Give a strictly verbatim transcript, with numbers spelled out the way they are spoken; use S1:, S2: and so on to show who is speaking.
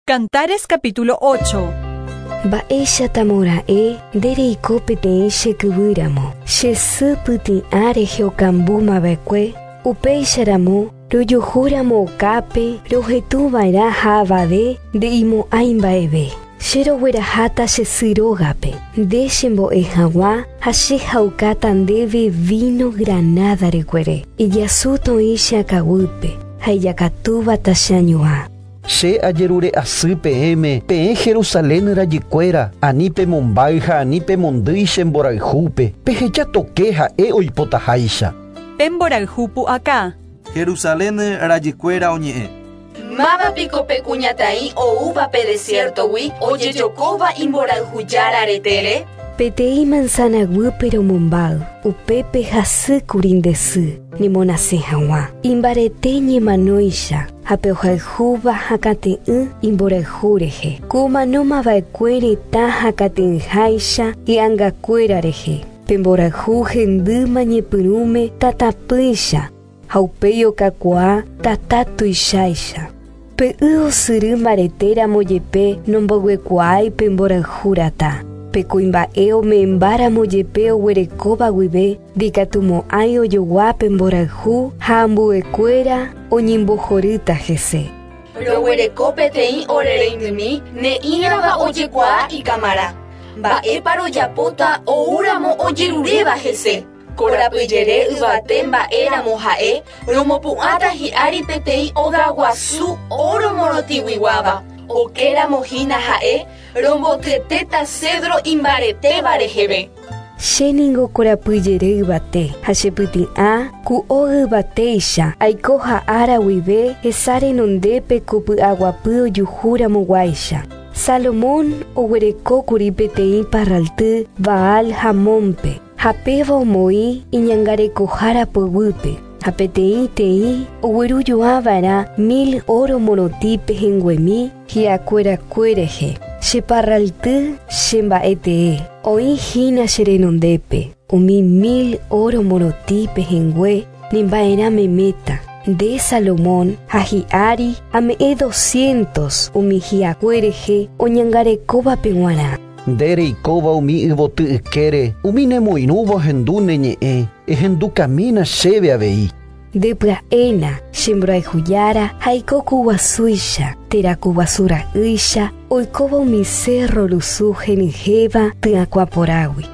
S1: Cantares capítulo ocho.
S2: Ba'éicha tamora'e ndereiko peteĩ chekývyramo, che sy pyty'ã rehokãmbu mavekue, upéicharamo rojuhúramo okápe, rohetuva'erã ha avave nde'imo'ãi mba'eve. Cherogueraháta che sy rógape, nde chembo'e hag̃ua ha chehaukáta ndéve vino granada rekuere. Ijasy toĩ che akãgýpe ha ijakatúvata che añuã.
S3: Che ajerure asy peẽme, peẽ Jerusalén rajykuéra, ani pemombáy ha ani pemondýi chemborayhúpe, pehejatoke ha'e oipotaháicha.
S1: Pemborayhú pu'aka.
S4: Jerusalén rajykuéra oñe'ẽ.
S5: Mávapiko pe kuñataĩ oúvape desiertogui ojejokóva imborayhujára aretére.
S2: Peteĩ manzanaguýpe romombáy, upépe hasýkuri nde sy nemonasẽ hag̃ua. Imbarete ñemanóicha ha pe ohayhúva hakate'ỹ imborayhu rehe. Ku manómava'ekue retã hakate'ỹháicha hi'angakuéra rehe. Pemborayhu hendýma ñepyrũme tatapýicha ha upéi okakuaa tata tuicháicha. Pe'ỹ osyry mbaretéramo jepe nomboguekuaái pemborayhúrata. Pe kuimba'e omembáramo jepe oguerekóva guive ndikatumo'ãi ojogua pemborayhu ha ambuekuéra oñembohorýta hese.
S5: Roguereko peteĩ orereindými ne'írãva ojekuaa ikamara. Mba'épa rojapóta oúramo ojeruréva hese. Korapyjere yvate mba'éramo ha'e romopu'ãta hi'ári peteĩ ogaguasu oromorotĩguiguáva. Okéramo-hína ha'e rombotyetéta cedro imbaretéva reheve.
S2: Chéningo korapyjere yvate ha chepyty'ã ku o yvatéicha aiko ha'ára guive hesarenondépe ku py'aguapy ojuhúramoguáicha. Salomón oguerekókuri peteĩ parralty Baal Hamónpe ha péva omoĩ iñangarekohára poguýpe. Ha peteĩ teĩ oguerujoava'erã mil oro morotĩ pehẽnguemi hi'akuerakuérehe. Cheparralty chemba'etee oĩhína cherenondépe umi mil oro morotĩ pehẽngue nemba'erãmeméta. Nde Salomón ha hi'ári ame'ẽ doscientos umi hi'akuérehe oñangarekóvape g̃uarã.
S3: Nde reikóva umi yvoty ykére, umi nemoirũvo hendu neñe'ẽ, ehendukamína chéve avei.
S2: Nde pya'éna chemborayhujára ha aiko ku guasúicha, teraku guasu ra'ýicha, oikóva umi cerro rusu henyhéva ty'akuaporágui.